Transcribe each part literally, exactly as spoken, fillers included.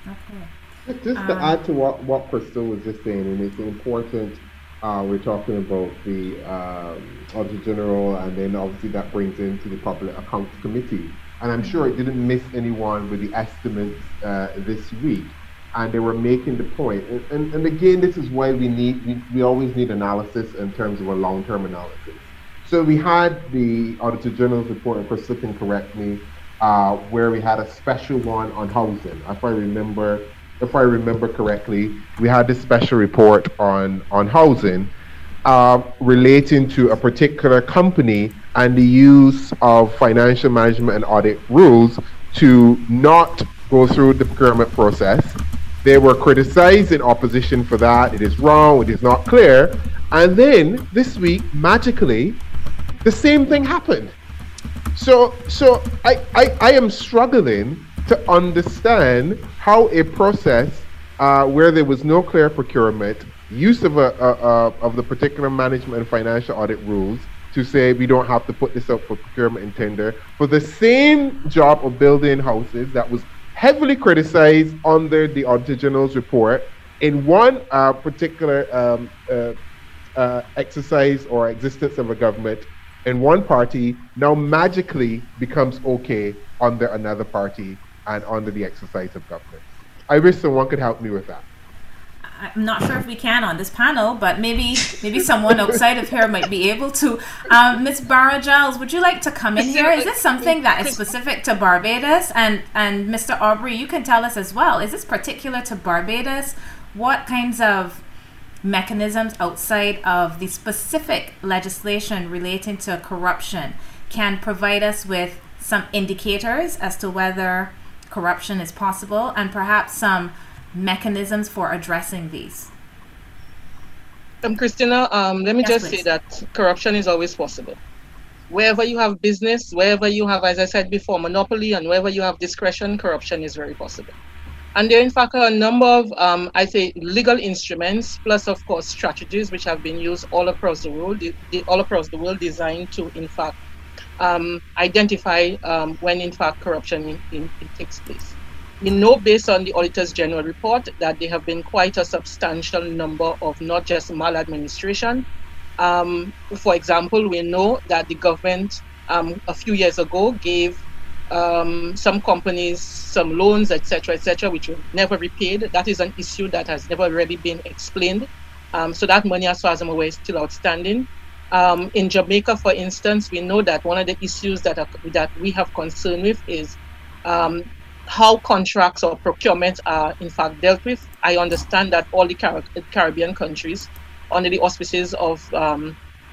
Just Okay. just to Um, add to what, what Crystal was just saying, and it's important, uh, we're talking about the um, Auditor General, and then obviously that brings into the Public Accounts Committee. And I'm sure it didn't miss anyone with the estimates uh, this week. And they were making the point. And, and, and again, this is why we need, we, we always need analysis in terms of a long term analysis. So we had the Auditor General's report, and Crystal can correct me, uh, where we had a special one on housing. If I remember, if I remember correctly, we had this special report on on housing, uh, relating to a particular company and the use of financial management and audit rules to not go through the procurement process. They were criticized in opposition for that. It is wrong. It is not clear. And then this week, magically, the same thing happened. So, so I, I, I am struggling to understand how a process uh, where there was no clear procurement, use of a, a, a of the particular management and financial audit rules to say we don't have to put this up for procurement and tender for the same job of building houses that was heavily criticized under the Auditor General's report in one uh, particular um, uh, uh, exercise or existence of a government in one party now magically becomes okay under another party and under the exercise of government. I wish someone could help me with that. I'm not sure if we can on this panel, but maybe maybe someone outside of here might be able to. Um, Miss Barra Giles, would you like to come in here? Is this something that is specific to Barbados? And and Mister Aubrey, you can tell us as well. Is this particular to Barbados? What kinds of mechanisms outside of the specific legislation relating to corruption can provide us with some indicators as to whether corruption is possible and perhaps some mechanisms for addressing these? Um, Christina, um, let me Yes, just say please. that corruption is always possible. Wherever you have business, wherever you have, as I said before, monopoly, and wherever you have discretion, corruption is very possible. And there, in fact, are a number of, um, I say, legal instruments, plus, of course, strategies which have been used all across the world, the, the, all across the world, designed to, in fact, um, identify um, when, in fact, corruption in, in, it takes place. We know, based on the Auditor's General report, that there have been quite a substantial number of not just maladministration. Um, for example, we know that the government um, a few years ago gave um, some companies some loans, et cetera, et cetera, which were never repaid. That is an issue that has never really been explained. Um, so that money, as far as I'm aware, is still outstanding. Um, in Jamaica, for instance, we know that one of the issues that are, that we have concern with is um, how contracts or procurement are in fact dealt with. I understand that all the Car- Caribbean countries, under the auspices of um,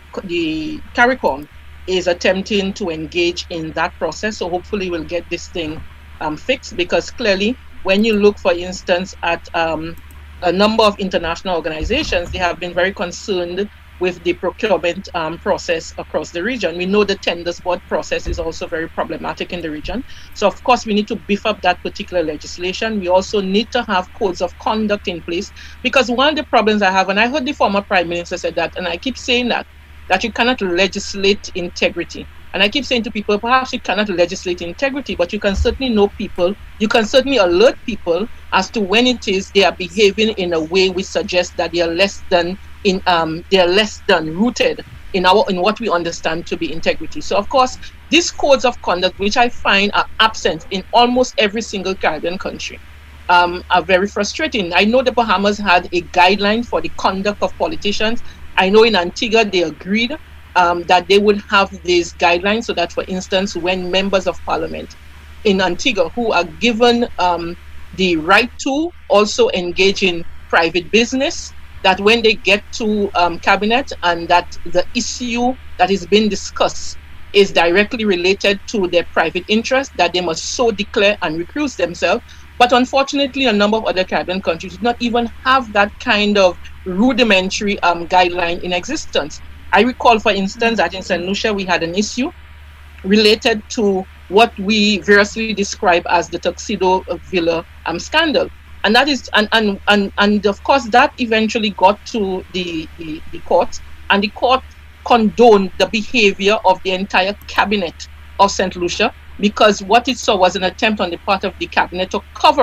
the CARICOM, is attempting to engage in that process. So hopefully we'll get this thing um, fixed, because clearly when you look, for instance, at um, a number of international organizations, they have been very concerned with the procurement um, process across the region. We know the tenders board process is also very problematic in the region. So of course we need to beef up that particular legislation. We also need to have codes of conduct in place, because one of the problems I have, and I heard the former Prime Minister said that, and I keep saying that, that you cannot legislate integrity. And I keep saying to people, perhaps you cannot legislate integrity, but you can certainly know people, you can certainly alert people as to when it is they are behaving in a way which suggests that they are less than in um they are less than rooted in our in what we understand to be integrity. So of course, these codes of conduct, which I find are absent in almost every single Caribbean country, um, are very frustrating. I know the Bahamas had a guideline for the conduct of politicians. I know in Antigua they agreed um, that they would have these guidelines, so that, for instance, when members of parliament in Antigua, who are given um, the right to also engage in private business, that when they get to um, cabinet and that the issue that is being discussed is directly related to their private interest, that they must so declare and recuse themselves. But unfortunately, a number of other Caribbean countries do not even have that kind of rudimentary um, guideline in existence. I recall, for instance, that in Saint Lucia, we had an issue related to what we variously describe as the Tuxedo Villa um, scandal. And that is, and, and, and, and of course, that eventually got to the, the, the court, and the court condoned the behavior of the entire cabinet of Saint Lucia, because what it saw was an attempt on the part of the cabinet to cover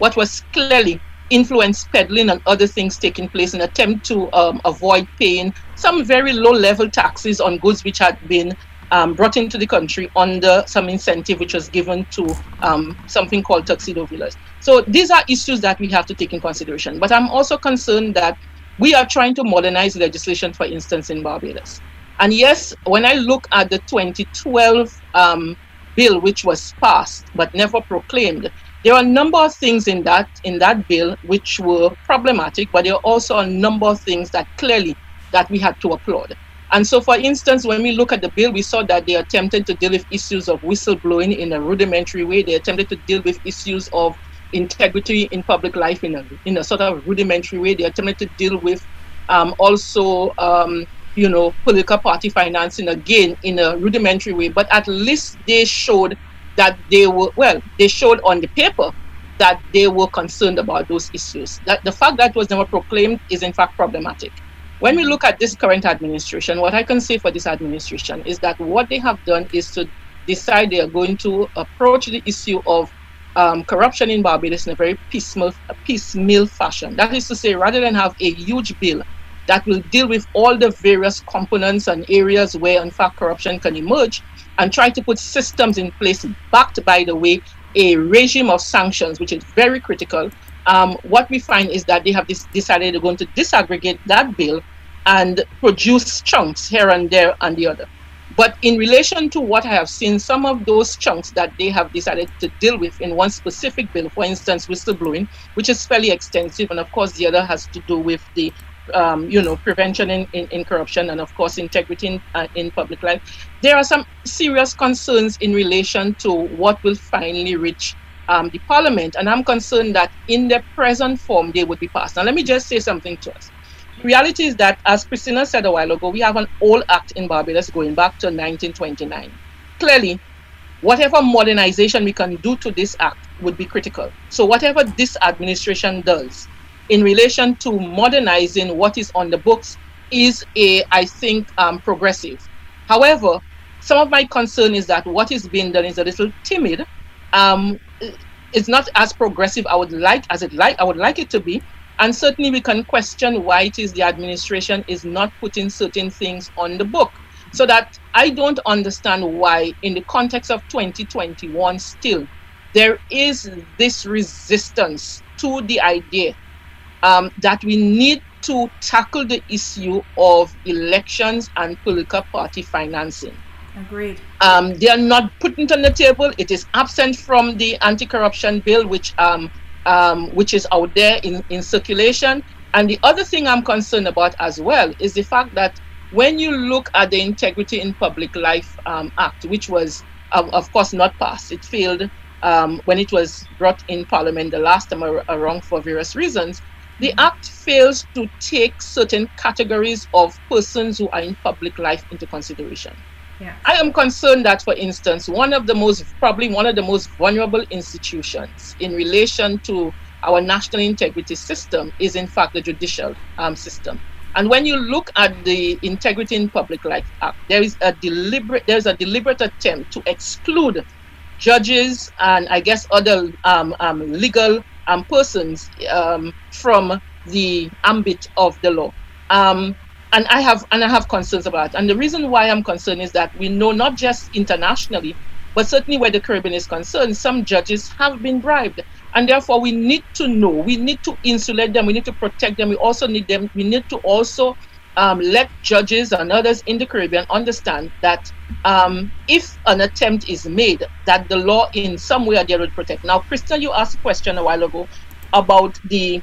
what was clearly influence peddling and other things taking place in an attempt to um, avoid paying some very low-level taxes on goods which had been um, brought into the country under some incentive which was given to um, something called tuxedo villas. So these are issues that we have to take in consideration. But I'm also concerned that we are trying to modernize legislation, for instance, in Barbados. And yes, when I look at the twenty twelve um, bill, which was passed but never proclaimed, there are a number of things in that in that bill which were problematic, but there are also a number of things that clearly that we had to applaud. And so, for instance, when we look at the bill, we saw that they attempted to deal with issues of whistleblowing in a rudimentary way. They attempted to deal with issues of integrity in public life in a in a sort of rudimentary way. They attempted to deal with um, also, um, you know, political party financing again in a rudimentary way. But at least they showed that they were, well, they showed on the paper that they were concerned about those issues. That the fact that it was never proclaimed is in fact problematic. When we look at this current administration, what I can say for this administration is that what they have done is to decide they are going to approach the issue of um, corruption in Barbados in a very piecemeal, piecemeal fashion. That is to say, rather than have a huge bill that will deal with all the various components and areas where, in fact, corruption can emerge, and try to put systems in place, backed, by the way, a regime of sanctions, which is very critical. Um, what we find is that they have this decided they're going to disaggregate that bill and produce chunks here and there and the other. But in relation to what I have seen, some of those chunks that they have decided to deal with in one specific bill, for instance, whistleblowing, which is fairly extensive, and of course the other has to do with the Um, you know, prevention in, in, in corruption, and of course integrity in, uh, in public life. There are some serious concerns in relation to what will finally reach um, the parliament, and I'm concerned that in their present form they would be passed. Now let me just say something to us. The reality is that, as Christina said a while ago, we have an old act in Barbados going back to nineteen twenty-nine. Clearly, whatever modernization we can do to this act would be critical. So whatever this administration does in relation to modernizing what is on the books is a, I think, um, progressive. However, some of my concern is that what is being done is a little timid. Um, it's not as progressive I would like as it like I would like it to be, and certainly we can question why it is the administration is not putting certain things on the book. So that I don't understand why, in the context of twenty twenty-one, still there is this resistance to the idea Um, that we need to tackle the issue of elections and political party financing. Agreed. Um, they are not putting it on the table. It is absent from the anti-corruption bill, which um, um, which is out there in, in circulation. And the other thing I'm concerned about as well is the fact that when you look at the Integrity in Public Life um, Act, which was, uh, of course, not passed, it failed um, when it was brought in Parliament the last time around for various reasons. The act fails to take certain categories of persons who are in public life into consideration. Yeah. I am concerned that, for instance, one of the most, probably one of the most vulnerable institutions in relation to our national integrity system is, in fact, the judicial um, system. And when you look at the Integrity in Public Life Act, there is a deliberate, there's a deliberate attempt to exclude judges and, I guess, other um, um, legal Um, persons um, from the ambit of the law, um, and I have and I have concerns about it. And the reason why I'm concerned is that we know, not just internationally, but certainly where the Caribbean is concerned, some judges have been bribed, and therefore we need to know, we need to insulate them, we need to protect them. We also need them. We need to also um, let judges and others in the Caribbean understand that um, if an attempt is made, that the law in some way or the other would protect. Now, Christian, you asked a question a while ago about the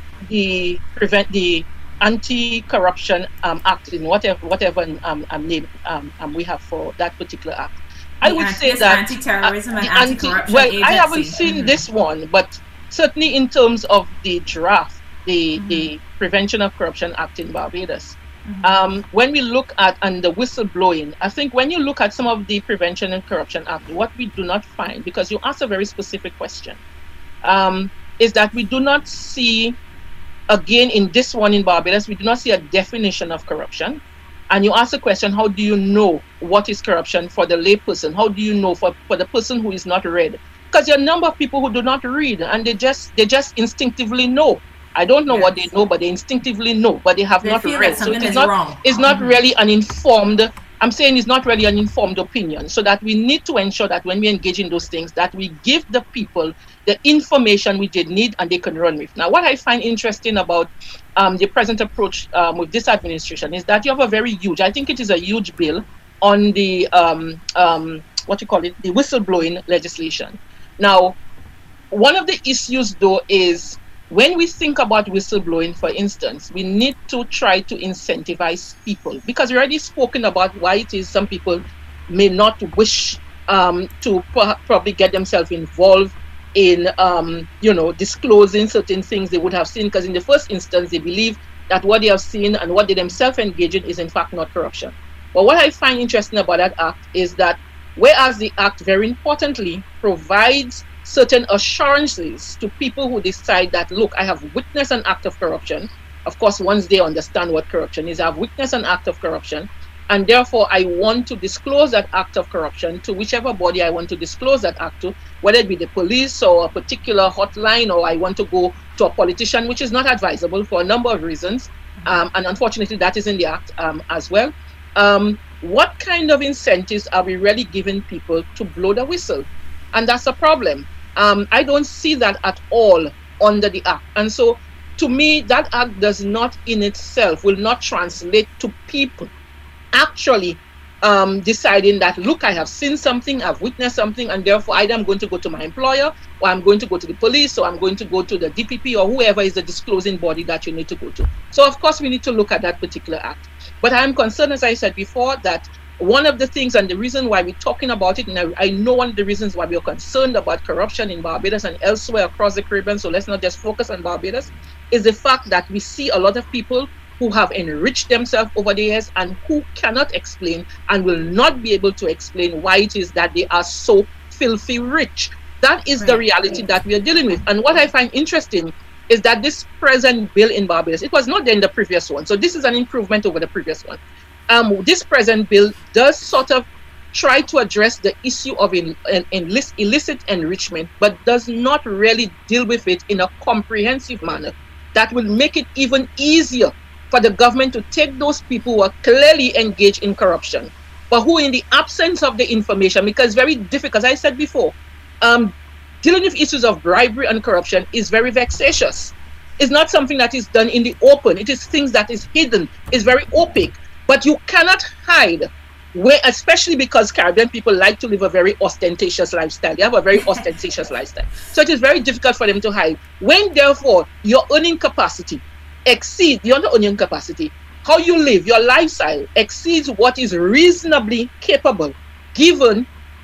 the prevent the Anti-Corruption um, Act in whatever whatever um, um, name um, um, we have for that particular act. The I would anti- say that anti-terrorism uh, and anti, anti-corruption well, agency. I haven't seen mm-hmm. this one, but certainly in terms of the draft, the mm-hmm. the Prevention of Corruption Act in Barbados. Mm-hmm. Um, when we look at and the whistleblowing, I think when you look at some of the Prevention and Corruption Act, what we do not find, because you asked a very specific question, um, is that we do not see, again in this one in Barbados, we do not see a definition of corruption. And you ask the question, how do you know what is corruption for the layperson? How do you know for, for the person who is not read Because there are a number of people who do not read, and they just they just instinctively know. I don't know yes. what they know, but they instinctively know, but they have they not feel read. That something so it is is not wrong. it's not mm-hmm. really an informed. I'm saying it's not really an informed opinion. So that we need to ensure that when we engage in those things, that we give the people the information which they need and they can run with. Now, what I find interesting about um, the present approach um, with this administration is that you have a very huge, I think it is a huge bill on the um, um, what you call it, the whistleblowing legislation. Now, one of the issues though is when we think about whistleblowing, for instance, we need to try to incentivize people, because we already spoken about why it is some people may not wish um, to pro- probably get themselves involved in, um, you know, disclosing certain things they would have seen, because in the first instance, they believe that what they have seen and what they themselves engage in is in fact not corruption. But what I find interesting about that act is that whereas the act very importantly provides certain assurances to people who decide that, look, I have witnessed an act of corruption. Of course, once they understand what corruption is, I've witnessed an act of corruption, and therefore I want to disclose that act of corruption to whichever body I want to disclose that act to, whether it be the police or a particular hotline, or I want to go to a politician, which is not advisable for a number of reasons. Um, and unfortunately, that is in the act um, as well. Um, what kind of incentives are we really giving people to blow the whistle? And that's a problem. Um, I don't see that at all under the act. And so to me, that act does not in itself, will not translate to people actually um, deciding that, look, I have seen something, I've witnessed something, and therefore either I'm going to go to my employer, or I'm going to go to the police, or I'm going to go to the D P P, or whoever is the disclosing body that you need to go to. So of course we need to look at that particular act. But I'm concerned, as I said before, that one of the things and the reason why we're talking about it, and I, I know one of the reasons why we're concerned about corruption in Barbados and elsewhere across the Caribbean, so let's not just focus on Barbados, is the fact that we see a lot of people who have enriched themselves over the years and who cannot explain and will not be able to explain why it is that they are so filthy rich. That is right. the reality that we are dealing with. And what I find interesting is that this present bill in Barbados, it was not there in the previous one, so this is an improvement over the previous one. Um, this present bill does sort of try to address the issue of in, in, in illicit enrichment, but does not really deal with it in a comprehensive manner that will make it even easier for the government to take those people who are clearly engaged in corruption, but who in the absence of the information, because it's very difficult, as I said before, um, dealing with issues of bribery and corruption is very vexatious. It's not something that is done in the open. It is things that is hidden, it's very opaque. But you cannot hide, where, especially because Caribbean people like to live a very ostentatious lifestyle. They have a very ostentatious lifestyle. So it is very difficult for them to hide. When, therefore, your earning capacity exceeds, your earning capacity, how you live, your lifestyle exceeds what is reasonably capable, given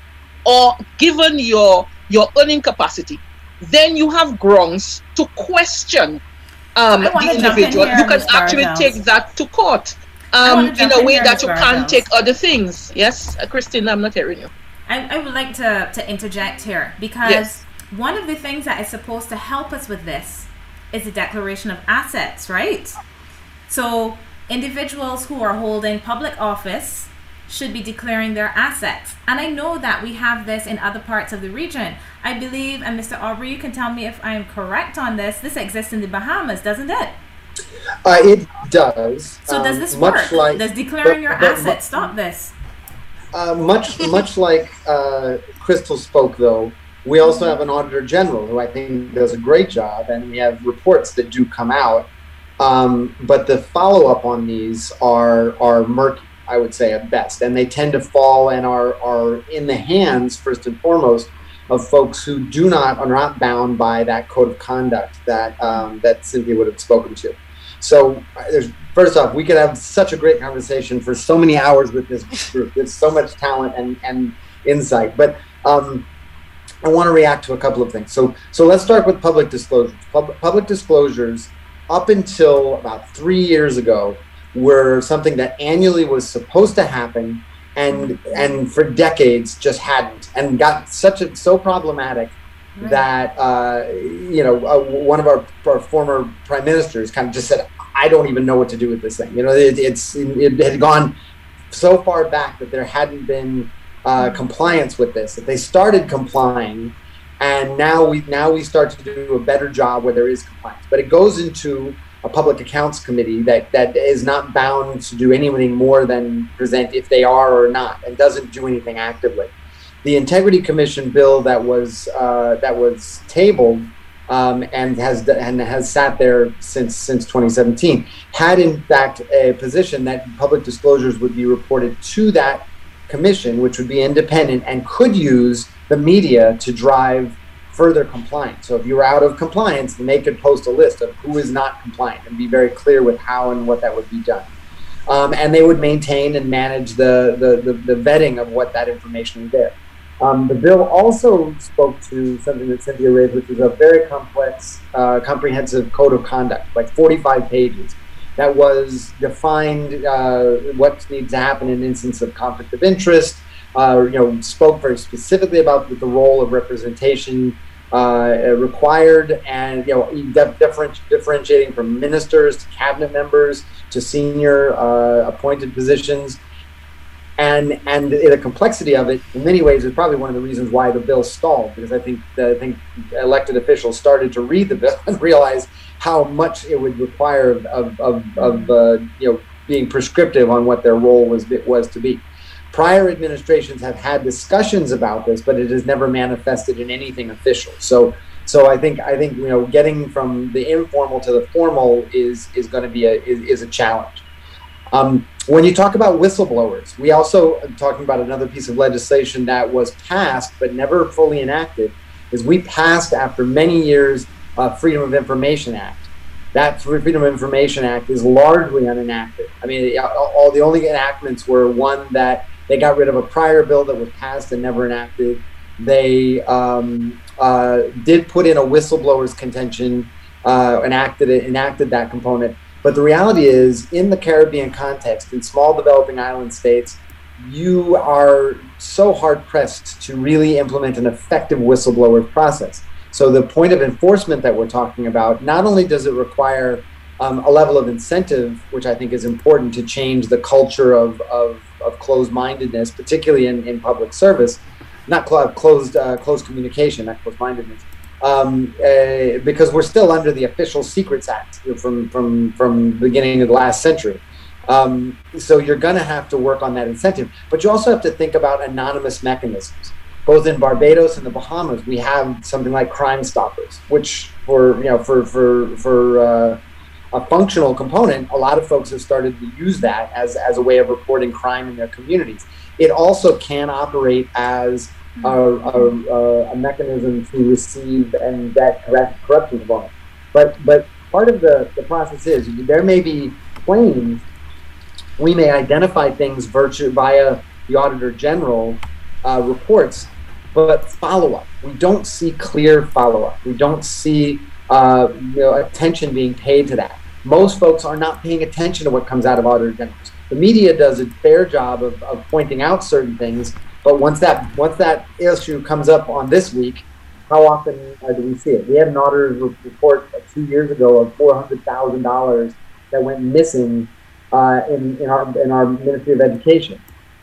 or given your, your earning capacity, then you have grounds to question um, the individual. Here, you can actually take that to court. Um, in a way that you can't take other things. Yes, uh, Christine, I'm not hearing you. I, I would like to, to interject here, because yes. one of the things that is supposed to help us with this is the declaration of assets, right? So individuals who are holding public office should be declaring their assets. And I know that we have this in other parts of the region. I believe, and Mister Aubrey, you can tell me if I'm correct on this, this exists in the Bahamas, doesn't it? Uh, it does. So um, does this work? Like, does declaring but, your but, assets but, stop this? Uh, much much like uh, Crystal spoke, though, we also have an Auditor General who I think does a great job, and we have reports that do come out. Um, but the follow-up on these are are murky, I would say, at best. And they tend to fall and are, are in the hands, first and foremost, of folks who do not, are not bound by that code of conduct that um, that Cynthia would have spoken to. So there's, first off, we could have such a great conversation for so many hours with this group. There's so much talent and, and insight. But um, I want to react to a couple of things. So so let's start with public disclosures. Pub- public disclosures, up until about three years ago, were something that annually was supposed to happen, and and for decades just hadn't, and got such a so problematic. Right. That uh, you know, uh, one of our, our former prime ministers kind of just said, "I don't even know what to do with this thing." You know, it, it's it had gone so far back that there hadn't been uh, compliance with this. That they started complying, And now we now we start to do a better job where there is compliance. But it goes into a public accounts committee that, that is not bound to do anything more than present if they are or not, and doesn't do anything actively. The Integrity Commission bill that was uh, that was tabled um, and has and has sat there since since twenty seventeen had in fact a position that public disclosures would be reported to that commission, which would be independent and could use the media to drive further compliance. So if you were out of compliance, then they could post a list of who is not compliant and be very clear with how and what that would be done. Um, and they would maintain and manage the, the, the, the vetting of what that information is there. Um, the bill also spoke to something that Cynthia raised, which is a very complex, uh, comprehensive code of conduct, like forty-five pages, that was defined uh, what needs to happen in an instance of conflict of interest. Uh, you know, spoke very specifically about the, the role of representation uh, required, and you know, different, differentiating from ministers to cabinet members to senior uh, appointed positions, and and the complexity of it in many ways is probably one of the reasons why the bill stalled, because I think the, I think elected officials started to read the bill and realize how much it would require of of, of, of uh, you know, being prescriptive on what their role was was to be. Prior administrations have had discussions about this, but it has never manifested in anything official. So, so I think I think you know, getting from the informal to the formal is is going to be a is, is a challenge. Um, when you talk about whistleblowers, we also are talking about another piece of legislation that was passed but never fully enacted. Is we passed after many years uh, Freedom of Information Act. That Freedom of Information Act is largely unenacted. I mean, all, all the only enactments were one that they got rid of a prior bill that was passed and never enacted. They um, uh, did put in a whistleblower's contention, uh, enacted it, enacted that component. But the reality is, in the Caribbean context, in small developing island states, you are so hard pressed to really implement an effective whistleblower process. So the point of enforcement that we're talking about, not only does it require um, a level of incentive, which I think is important to change the culture of, of, of closed-mindedness, particularly in, in public service, not cl- closed uh, closed communication, not closed-mindedness, um, uh, because we're still under the Official Secrets Act from, from, from the beginning of the last century. Um, so you're going to have to work on that incentive, but you also have to think about anonymous mechanisms. Both in Barbados and the Bahamas, we have something like Crime Stoppers, which for you know for for for uh, a functional component, a lot of folks have started to use that as as a way of reporting crime in their communities. It also can operate as a, a, a mechanism to receive and vet corruption component. But but part of the, the process is there may be claims. We may identify things virtu- via the Auditor General uh, reports, but follow-up. We don't see clear follow-up. We don't see uh, you know, attention being paid to that. Most folks are not paying attention to what comes out of Auditor Generals. The media does a fair job of, of pointing out certain things, but once that once that issue comes up on This Week, how often uh, do we see it? We had an auditor's report uh, two years ago of four hundred thousand dollars that went missing uh, in, in, our, in our Ministry of Education.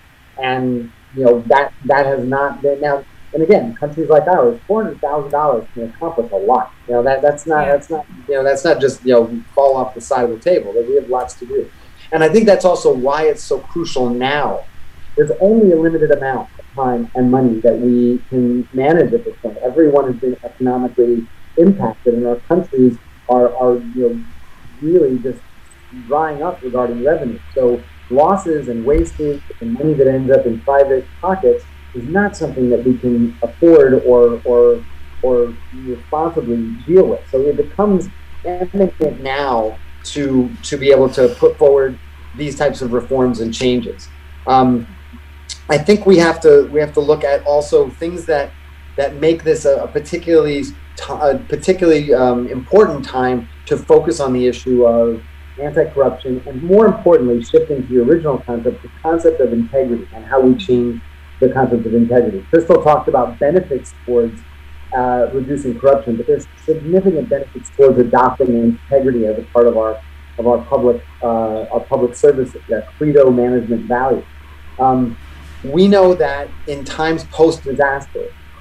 And you know that, that has not been... now. And again, countries like ours, four hundred thousand dollars can accomplish a lot. You know that that's not yeah. that's not you know that's not just you know fall off the side of the table. That we have lots to do, and I think that's also why it's so crucial now. There's only a limited amount of time and money that we can manage at this point. Everyone has been economically impacted, and our countries are are you know really just drying up regarding revenue. So losses and wastage and money that ends up in private pockets is not something that we can afford or or or responsibly deal with. So it becomes eminent now to to be able to put forward these types of reforms and changes. Um, I think we have to we have to look at also things that that make this a, a particularly t- a particularly um, important time to focus on the issue of anti-corruption, and more importantly, shifting to the original concept, the concept of integrity and how we change the concept of integrity. Crystal talked about benefits towards uh, reducing corruption, but there's significant benefits towards adopting integrity as a part of our of our public uh, our public service uh, credo management value. Um, we know that in times post-disaster,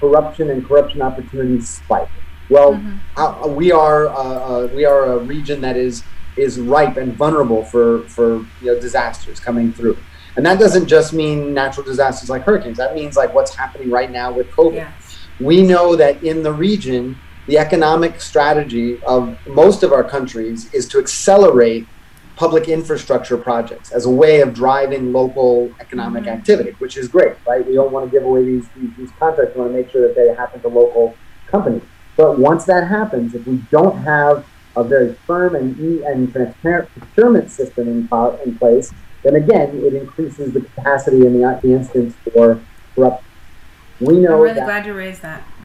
corruption and corruption opportunities spike. Well, mm-hmm. uh, we are uh, uh, we are a region that is is ripe and vulnerable for for you know disasters coming through, and that doesn't just mean natural disasters like hurricanes. That means like what's happening right now with COVID. Yes. We know that in the region, the economic strategy of most of our countries is to accelerate public infrastructure projects as a way of driving local economic mm-hmm. activity, which is great, right? We don't want to give away these, these, these contracts. We want to make sure that they happen to local companies. But once that happens, if we don't have a very firm and, and transparent procurement system in, in place, then again, it increases the capacity in the, the instance for corruption. We know I'm really that, glad you raised that.